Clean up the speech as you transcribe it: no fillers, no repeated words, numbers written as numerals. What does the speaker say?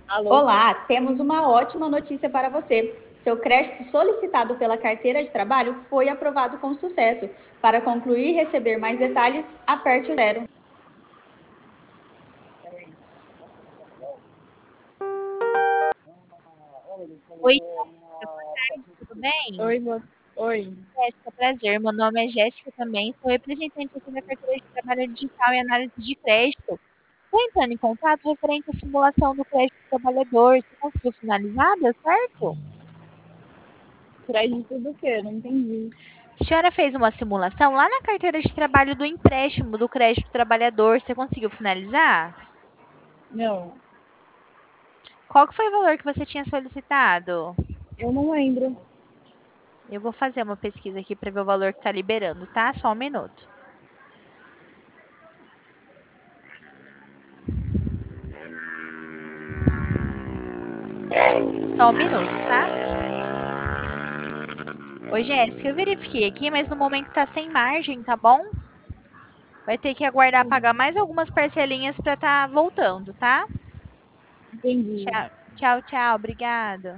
Alô? Olá, temos uma ótima notícia para você. Seu crédito solicitado pela carteira de trabalho foi aprovado com sucesso. Para concluir e receber mais detalhes, aperte o zero. Oi, Jéssica, boa tarde, tudo bem? Oi, oi. Jéssica, prazer. Meu nome é Jéssica também, sou representante aqui da carteira de trabalho digital e análise de crédito. Estou entrando em contato referente à simulação do crédito do trabalhador. Você conseguiu finalizar? Deu certo? Crédito do quê? Não entendi. A senhora fez uma simulação lá na carteira de trabalho do empréstimo do crédito do trabalhador. Você conseguiu finalizar? Não, Qual que foi o valor que você tinha solicitado? eu não lembro. Eu vou fazer uma pesquisa aqui para ver o valor que está liberando, tá? Só um minuto. Só um minuto, tá? Oi, Jéssica, eu verifiquei aqui, mas no momento tá sem margem, tá bom? Vai ter que aguardar pagar mais algumas parcelinhas para tá voltando, tá? Entendi. Tchau, tchau, tchau, obrigada.